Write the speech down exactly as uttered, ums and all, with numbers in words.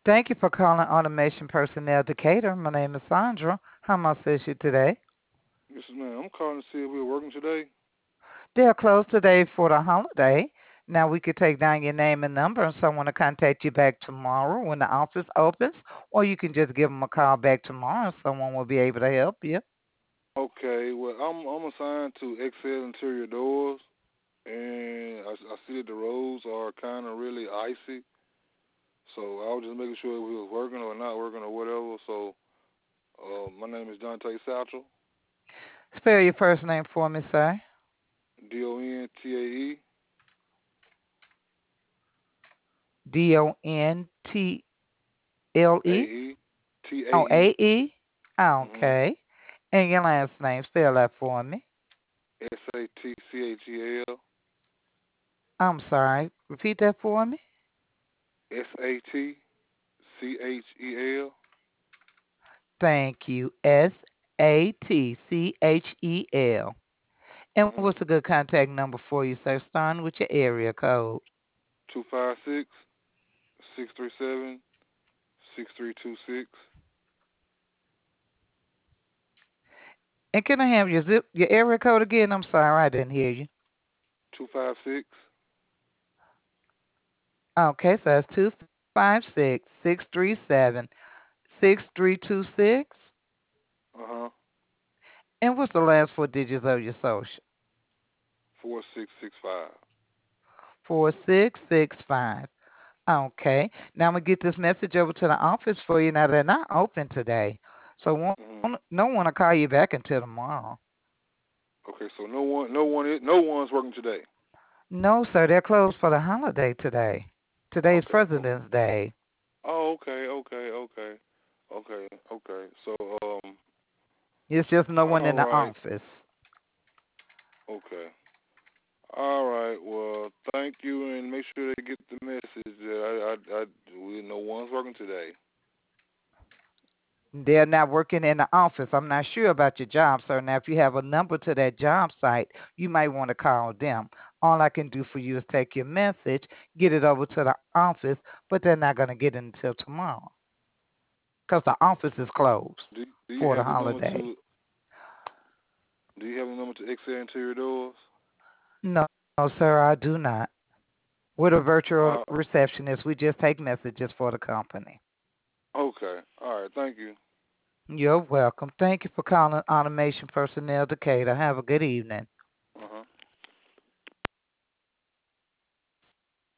Thank you for calling Automation Personnel Decatur. My name is Sandra. How may I assist you today? Yes, ma'am. I'm calling to see if we're working today. They are closed today for the holiday. Now we could take down your name and number and someone to contact you back tomorrow when the office opens, or you can just give them a call back tomorrow and someone will be able to help you. Okay, well, I'm I'm assigned to Excel Interior Doors, and I, I see that the roads are kind of really icy. So I was just making sure if we was working or not working or whatever. So uh, my name is Dante Satchel, Spell your first name for me, sir. D O N T A E D O N T L A E. E T A Oh, E. A E. Mhm. Okay. And your last name, spell that for me. S A T C H E L. I'm sorry. Repeat that for me. S A T C H E L. Thank you. S A T C H E L. And what's a Mhm. good contact number for you, sir? Starting with your area code. Two five six six three seven six three two six. And can I have your zip, your area code again? I'm sorry, I didn't hear you. Two five six. Okay, so that's two five six, six three seven, six three two six. Uh huh. And what's the last four digits of your social? Four six six five. four six six five. Okay. Now I'm gonna get this message over to the office for you. Now they're not open today, so won't, Mhm. no one will call you back until tomorrow. Okay, so no one, no one, is, no one's working today. No, sir, they're closed for the holiday today. Today's Okay. Oh, President's Day. oh, okay, okay, okay, okay, okay. So, um, It's just no one all in the right, office. okay, all right. Well, thank you, and make sure they get the message that I, I, I we, no one's working today. They're not working in the office. I'm not sure about your job, sir. Now, if you have a number to that job site, you might want to call them. All I can do for you is take your message, get it over to the office, but they're not going to get it until tomorrow because the office is closed Do Do you for the have the number holiday. to Do you have the number to Excel Interior Doors? No, sir, I do not. We're the virtual Uh, receptionist. We just take messages for the company. okay. All right. Thank you. You're welcome. Thank you for calling Automation Personnel Decatur. Have a good evening.